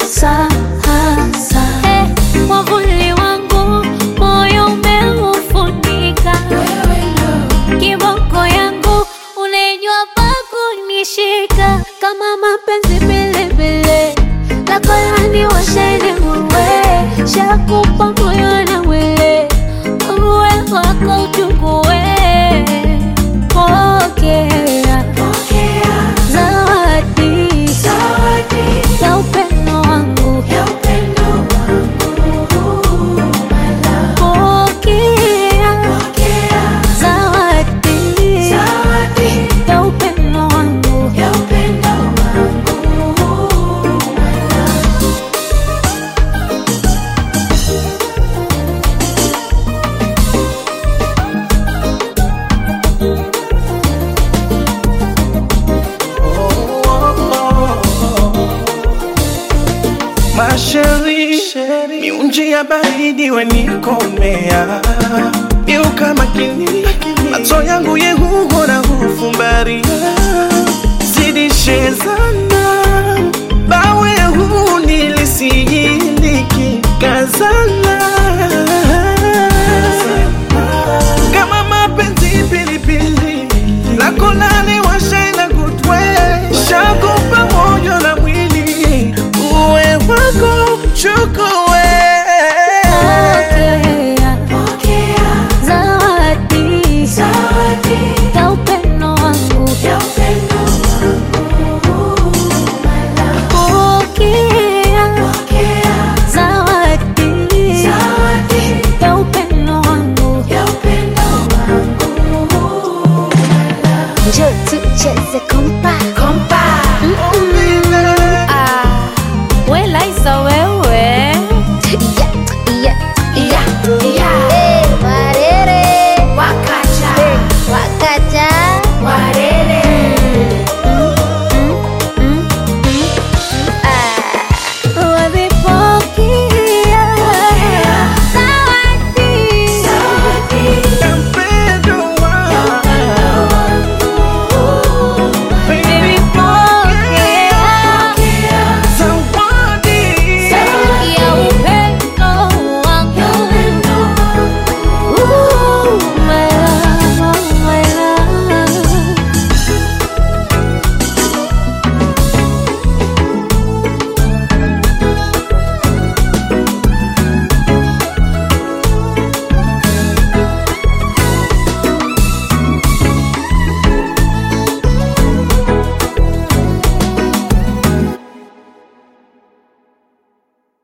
sasa. Mwavuli wangu moyo umeufunika, kiboko yangu unajua pa kunishika. Kama mapenzi bilibili lako laniwasheni muwe, shakupa moyo na mwili uwe wako uchukue. Pokea zawadi ya upendo wangu, pokea zawadi ya upendo wangu. Masheri, miunji ya baridi wenikomea, miuka makini, macho yangu yehugo na hufumbaria. Zidishe sana, bawe huu nilisiyiliki kazana. Kama mapenzi pilipili, lako lani washaina kutwe, shakupa moyo na mwili uwe wako chukua.